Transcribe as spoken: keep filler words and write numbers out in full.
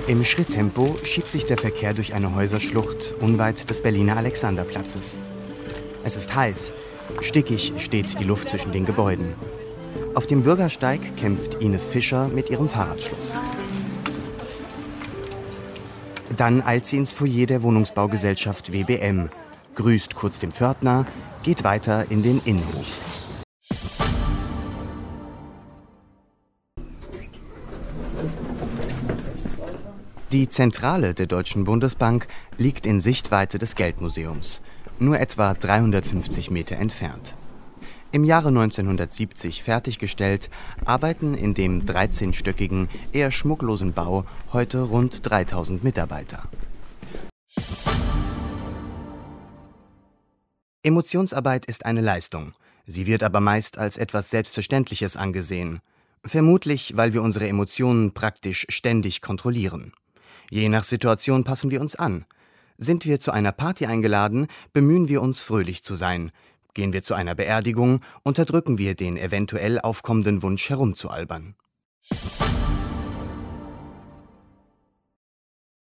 Im Schritttempo schiebt sich der Verkehr durch eine Häuserschlucht unweit des Berliner Alexanderplatzes. Es ist heiß. Stickig steht die Luft zwischen den Gebäuden. Auf dem Bürgersteig kämpft Ines Fischer mit ihrem Fahrradschloss. Dann eilt sie ins Foyer der Wohnungsbaugesellschaft W B M, grüßt kurz den Pförtner, geht weiter in den Innenhof. Die Zentrale der Deutschen Bundesbank liegt in Sichtweite des Geldmuseums, nur etwa dreihundertfünfzig Meter entfernt. Im Jahre neunzehnhundertsiebzig fertiggestellt, arbeiten in dem dreizehnstöckigen, eher schmucklosen Bau heute rund dreitausend Mitarbeiter. Emotionsarbeit ist eine Leistung. Sie wird aber meist als etwas Selbstverständliches angesehen. Vermutlich, weil wir unsere Emotionen praktisch ständig kontrollieren. Je nach Situation passen wir uns an. Sind wir zu einer Party eingeladen, bemühen wir uns, fröhlich zu sein. Gehen wir zu einer Beerdigung, unterdrücken wir den eventuell aufkommenden Wunsch, herumzualbern.